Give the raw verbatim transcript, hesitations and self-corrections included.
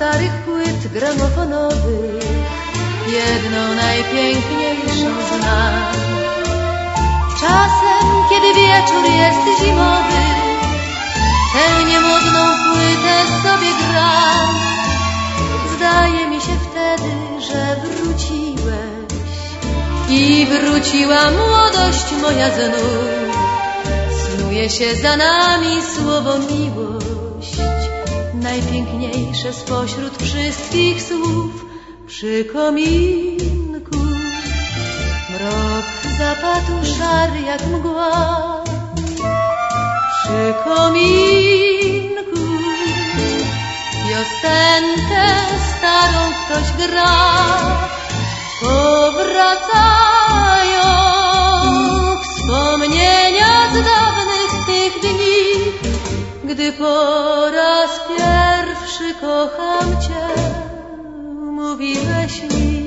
starych płyt gramofonowych jedną najpiękniejszą znam. Czasem, kiedy wieczór jest zimowy, tę niemodną płytę sobie gram. Zdaje mi się wtedy, że wróciłeś i wróciła młodość moja znów. Snuje się za nami słowo miłość, najpiękniejsze spośród wszystkich słów. Przy kominku mrok zapadł szary jak mgła. Przy kominku piosenkę starą ktoś gra. Powracają wspomnienia z dawnych tych dni, gdy po raz pierwszy kocham cię mówiłeś mi.